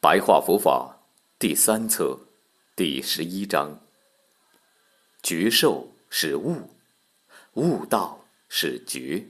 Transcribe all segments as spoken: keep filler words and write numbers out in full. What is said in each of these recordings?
白话佛法第三册第十一章：觉受是悟，悟道是觉。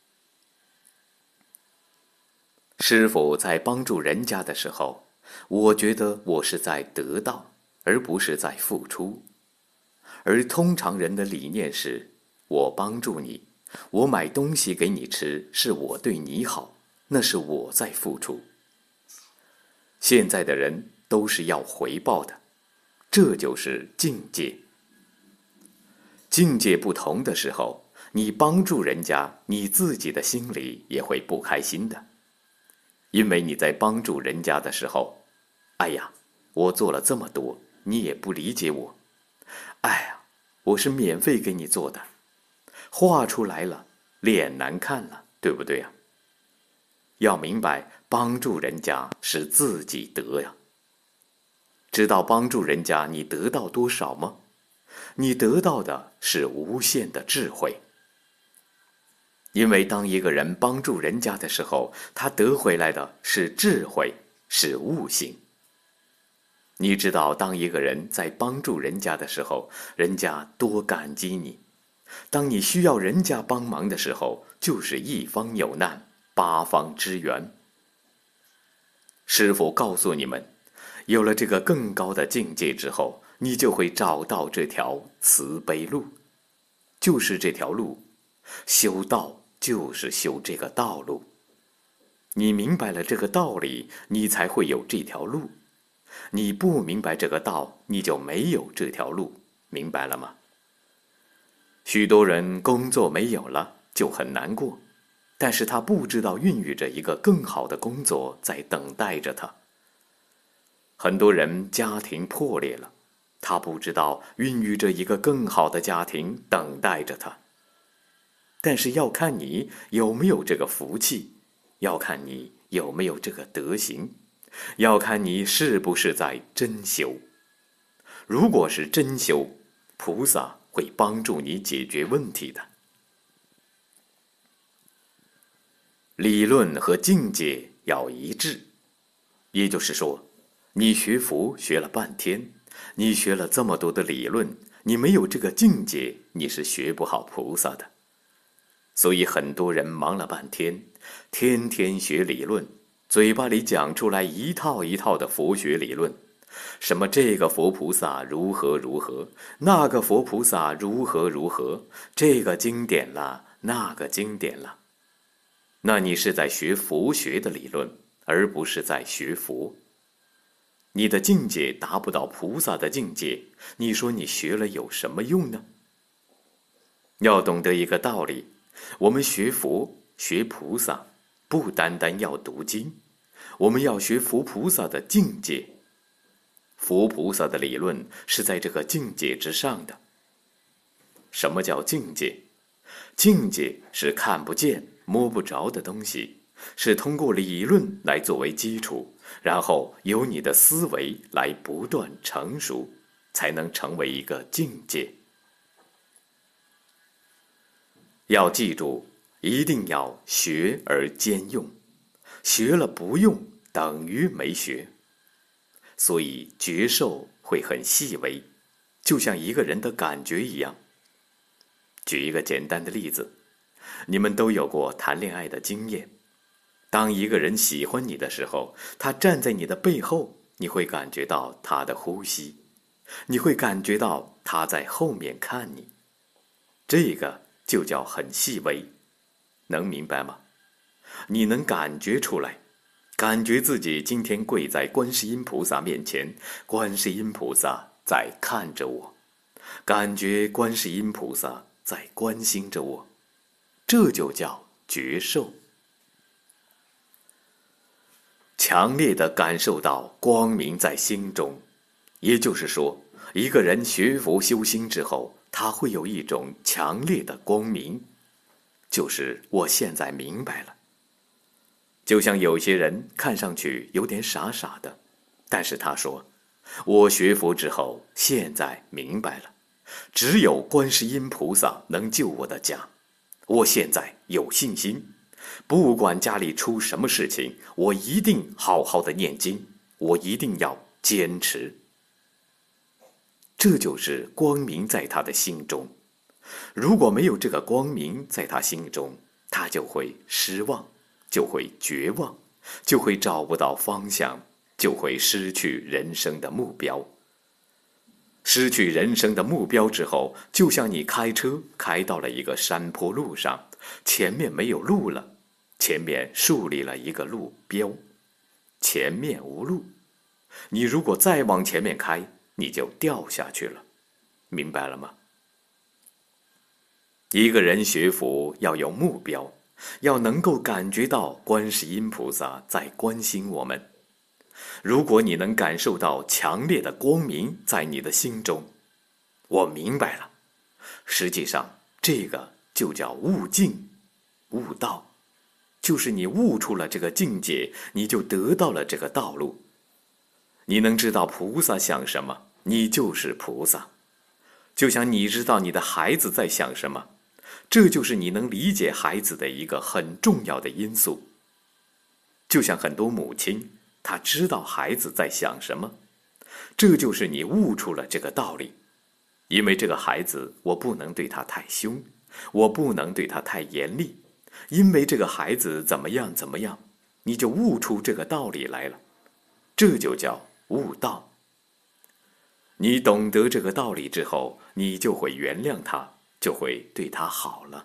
师父在帮助人家的时候，我觉得我是在得到，而不是在付出。而通常人的理念是，我帮助你，我买东西给你吃，是我对你好，那是我在付出。现在的人都是要回报的，这就是境界。境界不同的时候，你帮助人家，你自己的心里也会不开心的。因为你在帮助人家的时候，哎呀，我做了这么多，你也不理解我。哎呀，我是免费给你做的，画出来了，脸难看了，对不对呀？要明白，帮助人家是自己得呀。知道帮助人家你得到多少吗？你得到的是无限的智慧。因为当一个人帮助人家的时候，他得回来的是智慧，是悟性。你知道，当一个人在帮助人家的时候，人家多感激你。当你需要人家帮忙的时候，就是一方有难，八方支援。师父告诉你们，有了这个更高的境界之后，你就会找到这条慈悲路。就是这条路，修道就是修这个道路。你明白了这个道理，你才会有这条路。你不明白这个道，你就没有这条路，明白了吗？许多人工作没有了，就很难过，但是他不知道孕育着一个更好的工作在等待着他。很多人家庭破裂了，他不知道孕育着一个更好的家庭等待着他。但是要看你有没有这个福气，要看你有没有这个德行，要看你是不是在真修。如果是真修，菩萨会帮助你解决问题的。理论和境界要一致，也就是说，你学佛学了半天，你学了这么多的理论，你没有这个境界，你是学不好菩萨的。所以很多人忙了半天，天天学理论，嘴巴里讲出来一套一套的佛学理论，什么这个佛菩萨如何如何，那个佛菩萨如何如何，这个经典啦，那个经典啦。那你是在学佛学的理论，而不是在学佛。你的境界达不到菩萨的境界，你说你学了有什么用呢？要懂得一个道理，我们学佛学菩萨，不单单要读经，我们要学佛菩萨的境界。佛菩萨的理论是在这个境界之上的。什么叫境界？境界是看不见摸不着的东西，是通过理论来作为基础，然后由你的思维来不断成熟，才能成为一个境界。要记住，一定要学而兼用，学了不用等于没学。所以觉受会很细微，就像一个人的感觉一样。举一个简单的例子，你们都有过谈恋爱的经验。当一个人喜欢你的时候，他站在你的背后，你会感觉到他的呼吸，你会感觉到他在后面看你。这个就叫很细微，能明白吗？你能感觉出来，感觉自己今天跪在观世音菩萨面前，观世音菩萨在看着我，感觉观世音菩萨在关心着我，这就叫觉受。强烈地感受到光明在心中，也就是说，一个人学佛修心之后，他会有一种强烈的光明，就是我现在明白了。就像有些人看上去有点傻傻的，但是他说，我学佛之后现在明白了，只有观世音菩萨能救我的家，我现在有信心，不管家里出什么事情，我一定好好的念经， 我一定要坚持。这就是光明在他的心中。如果没有这个光明在他心中，他就会失望，就会绝望，就会找不到方向，就会失去人生的目标。失去人生的目标之后，就像你开车开到了一个山坡路上，前面没有路了，前面树立了一个路标，前面无路。你如果再往前面开，你就掉下去了，明白了吗？一个人学佛要有目标，要能够感觉到观世音菩萨在关心我们。如果你能感受到强烈的光明在你的心中，我明白了，实际上这个就叫悟境、悟道，就是你悟出了这个境界，你就得到了这个道路。你能知道菩萨想什么，你就是菩萨。就像你知道你的孩子在想什么，这就是你能理解孩子的一个很重要的因素。就像很多母亲，她知道孩子在想什么，这就是你悟出了这个道理。因为这个孩子，我不能对他太凶，我不能对他太严厉，因为这个孩子怎么样怎么样，你就悟出这个道理来了，这就叫悟道。你懂得这个道理之后，你就会原谅他，就会对他好了。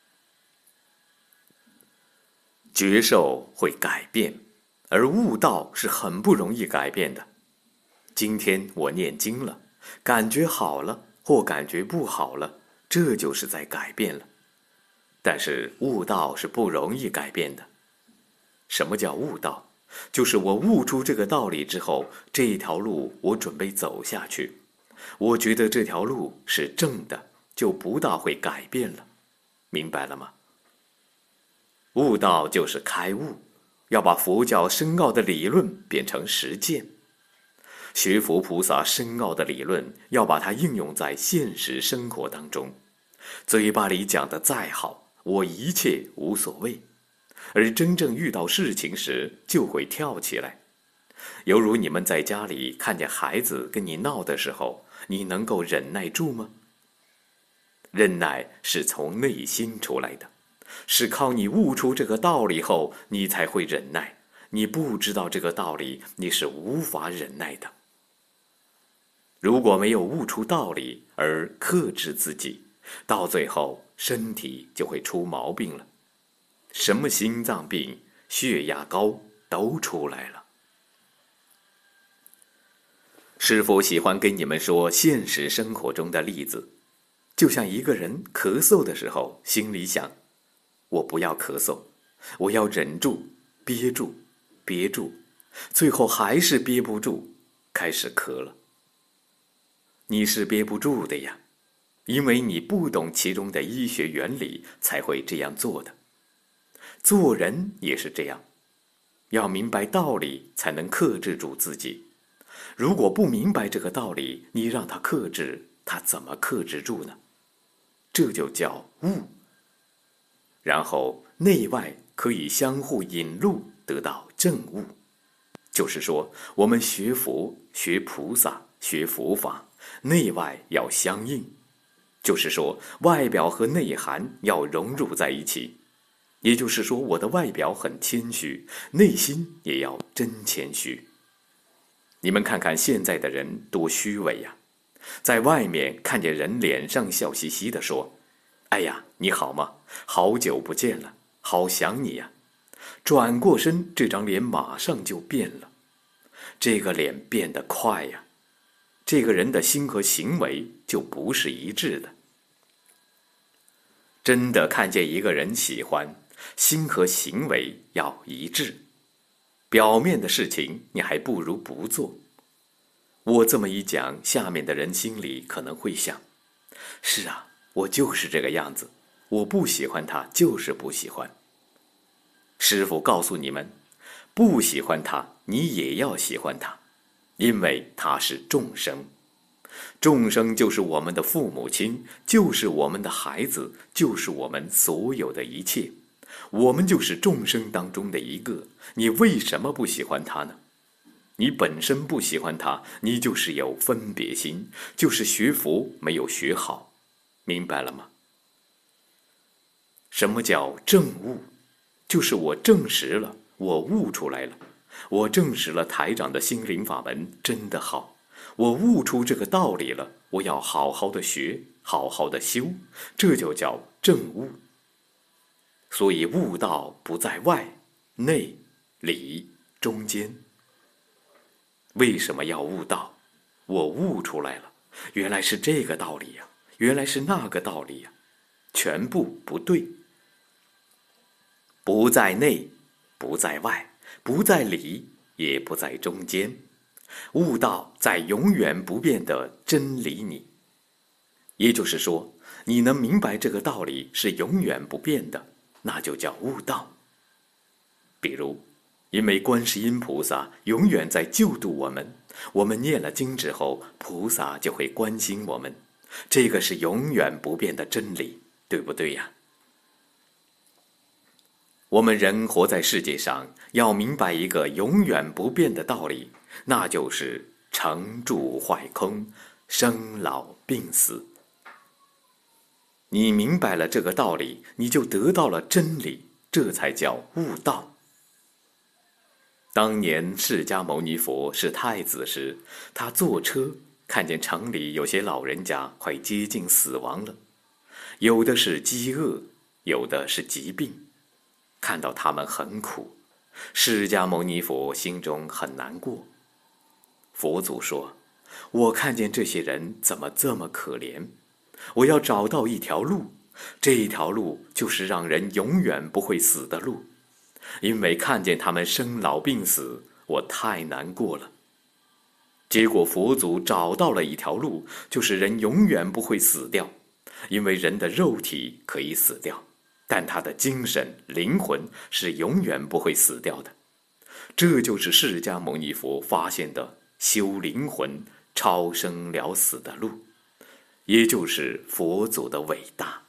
觉受会改变，而悟道是很不容易改变的。今天我念经了，感觉好了或感觉不好了，这就是在改变了。但是悟道是不容易改变的。什么叫悟道？就是我悟出这个道理之后，这条路我准备走下去，我觉得这条路是正的，就不大会改变了，明白了吗？悟道就是开悟，要把佛教深奥的理论变成实践。学佛菩萨深奥的理论，要把它应用在现实生活当中。嘴巴里讲的再好，我一切无所谓，而真正遇到事情时就会跳起来。犹如你们在家里看见孩子跟你闹的时候，你能够忍耐住吗？忍耐是从内心出来的，是靠你悟出这个道理后，你才会忍耐。你不知道这个道理，你是无法忍耐的。如果没有悟出道理而克制自己，到最后身体就会出毛病了，什么心脏病、血压高都出来了。师父喜欢跟你们说现实生活中的例子，就像一个人咳嗽的时候，心里想，我不要咳嗽，我要忍住，憋住，憋住，最后还是憋不住，开始咳了。你是憋不住的呀，因为你不懂其中的医学原理，才会这样做的。做人也是这样，要明白道理才能克制住自己。如果不明白这个道理，你让他克制，他怎么克制住呢？这就叫悟。然后内外可以相互引路，得到正悟。就是说，我们学佛、学菩萨、学佛法，内外要相应。就是说，外表和内涵要融入在一起。也就是说，我的外表很谦虚，内心也要真谦虚。你们看看现在的人多虚伪呀！在外面看见人脸上笑嘻嘻地说，哎呀，你好吗？好久不见了，好想你呀。转过身，这张脸马上就变了。这个脸变得快呀，这个人的心和行为就不是一致的。真的看见一个人喜欢，心和行为要一致。表面的事情你还不如不做。我这么一讲，下面的人心里可能会想，是啊，我就是这个样子，我不喜欢他就是不喜欢。师父告诉你们，不喜欢他你也要喜欢他，因为他是众生。众生就是我们的父母亲，就是我们的孩子，就是我们所有的一切。我们就是众生当中的一个，你为什么不喜欢他呢？ 你本身不喜欢它，你就是有分别心，就是学佛没有学好，明白了吗？什么叫证悟？就是我证实了，我悟出来了，我证实了台长的心灵法门真的好，我悟出这个道理了，我要好好的学，好好的修，这就叫证悟。所以悟道不在外、内、里、中间。为什么要悟道？我悟出来了，原来是这个道理呀、啊，原来是那个道理呀、啊，全部不对。不在内，不在外，不在里，也不在中间。悟道在永远不变的真理里。也就是说，你能明白这个道理是永远不变的，那就叫悟道。比如，因为观世音菩萨永远在救度我们，我们念了经之后，菩萨就会关心我们，这个是永远不变的真理，对不对呀？我们人活在世界上，要明白一个永远不变的道理，那就是成住坏空，生老病死。你明白了这个道理，你就得到了真理，这才叫悟道。当年释迦牟尼佛是太子时，他坐车看见城里有些老人家快接近死亡了，有的是饥饿，有的是疾病，看到他们很苦，释迦牟尼佛心中很难过。佛祖说：我看见这些人怎么这么可怜，我要找到一条路，这条路就是让人永远不会死的路，因为看见他们生老病死，我太难过了。结果佛祖找到了一条路，就是人永远不会死掉，因为人的肉体可以死掉，但他的精神灵魂是永远不会死掉的。这就是释迦牟尼佛发现的修灵魂超生了死的路，也就是佛祖的伟大。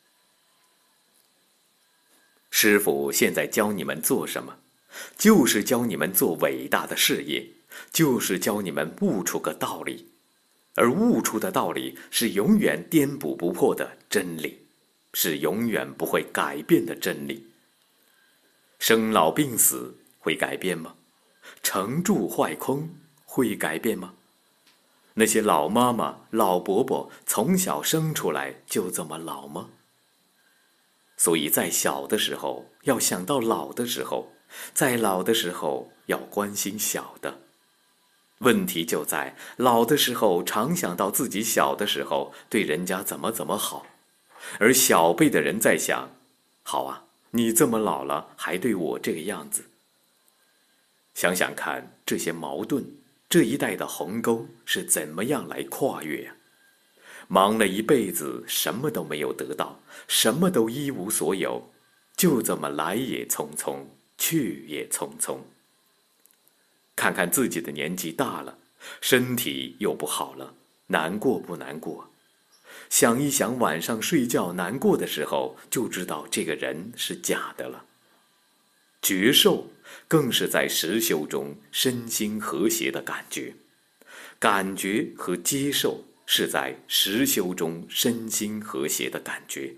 师父现在教你们做什么？就是教你们做伟大的事业，就是教你们悟出个道理，而悟出的道理是永远颠扑不破的真理，是永远不会改变的真理。生老病死会改变吗？成住坏空会改变吗？那些老妈妈、老伯伯从小生出来就这么老吗？所以在小的时候要想到老的时候，在老的时候要关心小的。问题就在老的时候常想到自己小的时候对人家怎么怎么好，而小辈的人在想，好啊，你这么老了还对我这个样子。想想看，这些矛盾，这一代的鸿沟是怎么样来跨越呀、啊？忙了一辈子，什么都没有得到，什么都一无所有，就这么来也匆匆，去也匆匆。看看自己的年纪大了，身体又不好了，难过不难过？想一想晚上睡觉难过的时候，就知道这个人是假的了。觉受更是在实修中身心和谐的感觉，感觉和接受是在实修中身心和谐的感觉。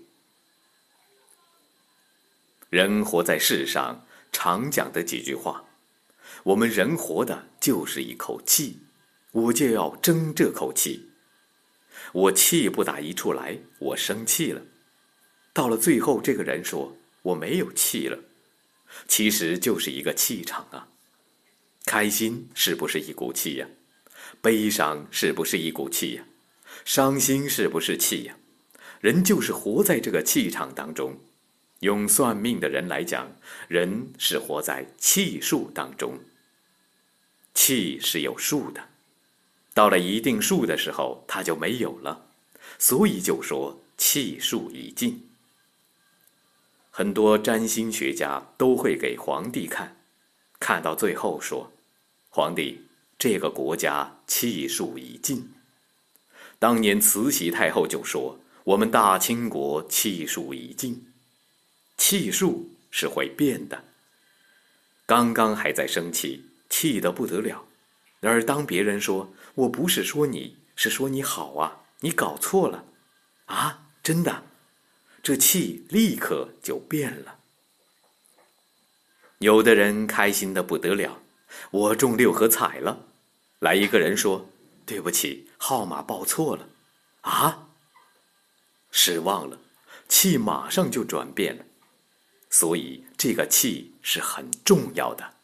人活在世上，常讲的几句话，我们人活的就是一口气，我就要争这口气。我气不打一处来，我生气了。到了最后，这个人说我没有气了，其实就是一个气场啊。开心是不是一股气呀？悲伤是不是一股气呀？伤心是不是气呀？人就是活在这个气场当中。用算命的人来讲，人是活在气数当中。气是有数的，到了一定数的时候，它就没有了，所以就说气数已尽。很多占星学家都会给皇帝看，看到最后说，皇帝，这个国家气数已尽。当年慈禧太后就说，我们大清国气数已尽。气数是会变的，刚刚还在生气，气得不得了， 而当别人说我不是说你，是说你好啊，你搞错了啊，真的，这气立刻就变了。有的人开心的不得了，我中六合彩了。来一个人说，对不起，号码报错了。啊，失望了，气马上就转变了。所以这个气是很重要的。